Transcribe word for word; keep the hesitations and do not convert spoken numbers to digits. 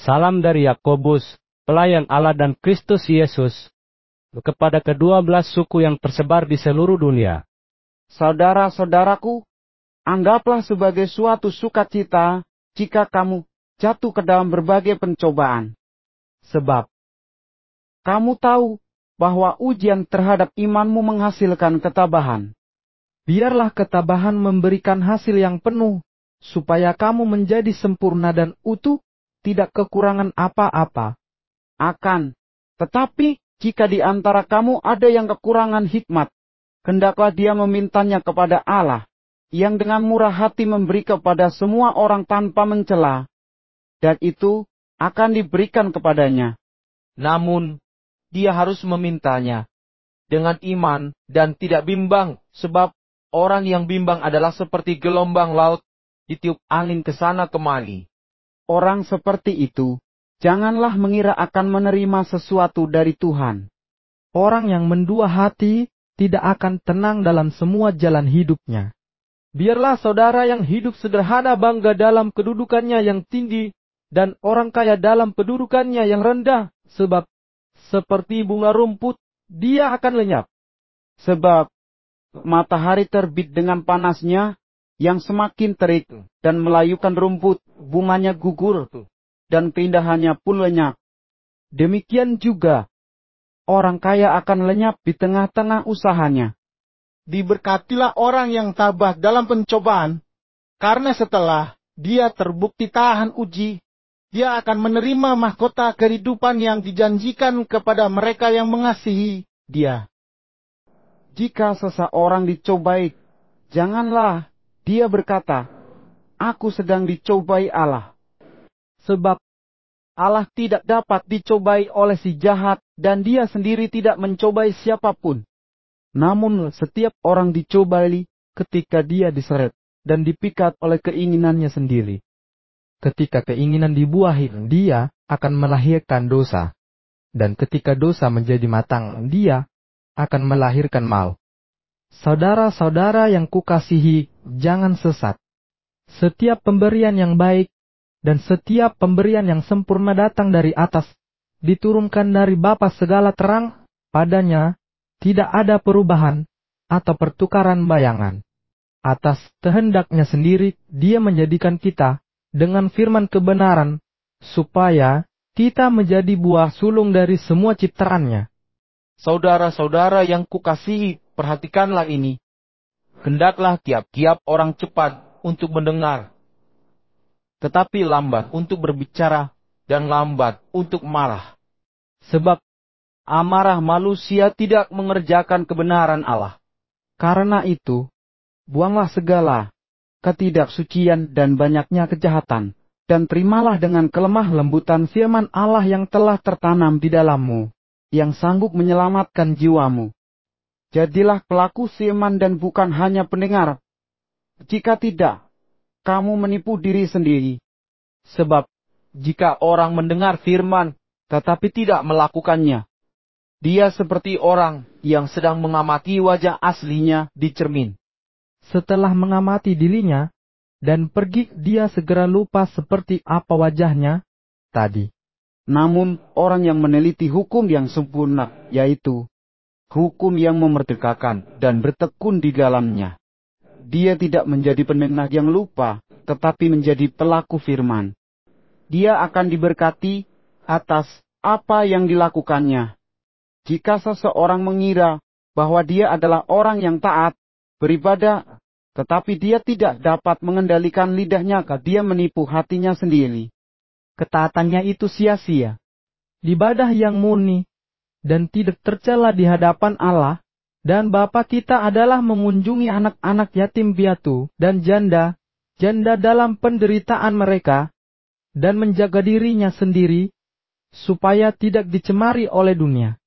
Salam dari Yakobus, pelayan Allah dan Kristus Yesus, kepada kedua belas suku yang tersebar di seluruh dunia. Saudara-saudaraku, anggaplah sebagai suatu sukacita jika kamu jatuh ke dalam berbagai pencobaan. Sebab kamu tahu bahwa ujian terhadap imanmu menghasilkan ketabahan. Biarlah ketabahan memberikan hasil yang penuh, supaya kamu menjadi sempurna dan utuh, tidak kekurangan apa-apa. Akan tetapi, jika di antara kamu ada yang kekurangan hikmat, hendaklah dia memintanya kepada Allah, yang dengan murah hati memberi kepada semua orang tanpa mencela, dan itu akan diberikan kepadanya. Namun, dia harus memintanya dengan iman dan tidak bimbang, sebab orang yang bimbang adalah seperti gelombang laut ditiup angin ke sana kemari. Orang seperti itu, janganlah mengira akan menerima sesuatu dari Tuhan. Orang yang mendua hati tidak akan tenang dalam semua jalan hidupnya. Biarlah saudara yang hidup sederhana bangga dalam kedudukannya yang tinggi, dan orang kaya dalam kedudukannya yang rendah, sebab seperti bunga rumput, dia akan lenyap. Sebab matahari terbit dengan panasnya, yang semakin terik, dan melayukan rumput, bunganya gugur, dan keindahannya pun lenyap. Demikian juga, orang kaya akan lenyap di tengah-tengah usahanya. Diberkatilah orang yang tabah dalam pencobaan, karena setelah dia terbukti tahan uji, dia akan menerima mahkota kehidupan yang dijanjikan kepada mereka yang mengasihi dia. Jika seseorang dicobai, janganlah dia berkata, "Aku sedang dicobai Allah." Sebab Allah tidak dapat dicobai oleh si jahat, dan dia sendiri tidak mencobai siapapun. Namun setiap orang dicobai ketika dia diseret dan dipikat oleh keinginannya sendiri. Ketika keinginan dibuahi, dia akan melahirkan dosa. Dan ketika dosa menjadi matang, dia akan melahirkan maut. Saudara-saudara yang kukasihi, jangan sesat. Setiap pemberian yang baik dan setiap pemberian yang sempurna datang dari atas, diturunkan dari Bapa segala terang, padanya tidak ada perubahan atau pertukaran bayangan. Atas kehendaknya sendiri, dia menjadikan kita dengan firman kebenaran, supaya kita menjadi buah sulung dari semua ciptaannya. Saudara-saudara yang kukasihi, perhatikanlah ini. Hendaklah tiap-tiap orang cepat untuk mendengar, tetapi lambat untuk berbicara, dan lambat untuk marah. Sebab amarah manusia tidak mengerjakan kebenaran Allah. Karena itu, buanglah segala ketidaksucian dan banyaknya kejahatan, dan terimalah dengan kelemah lembutan firman Allah yang telah tertanam di dalammu, yang sanggup menyelamatkan jiwamu. Jadilah pelaku firman dan bukan hanya pendengar. Jika tidak, kamu menipu diri sendiri. Sebab jika orang mendengar firman, tetapi tidak melakukannya, dia seperti orang yang sedang mengamati wajah aslinya di cermin. Setelah mengamati dirinya, dan pergi dia segera lupa seperti apa wajahnya tadi. Namun orang yang meneliti hukum yang sempurna, yaitu hukum yang memerdekakan dan bertekun di dalamnya, dia tidak menjadi pendengar yang lupa, tetapi menjadi pelaku firman. Dia akan diberkati atas apa yang dilakukannya. Jika seseorang mengira bahwa dia adalah orang yang taat, beribadah, tetapi dia tidak dapat mengendalikan lidahnya, dia menipu hatinya sendiri. Ketaatannya itu sia-sia. Ibadah yang murni dan tidak tercela di hadapan Allah dan Bapa kita adalah mengunjungi anak-anak yatim piatu dan janda, janda dalam penderitaan mereka, dan menjaga dirinya sendiri, supaya tidak dicemari oleh dunia.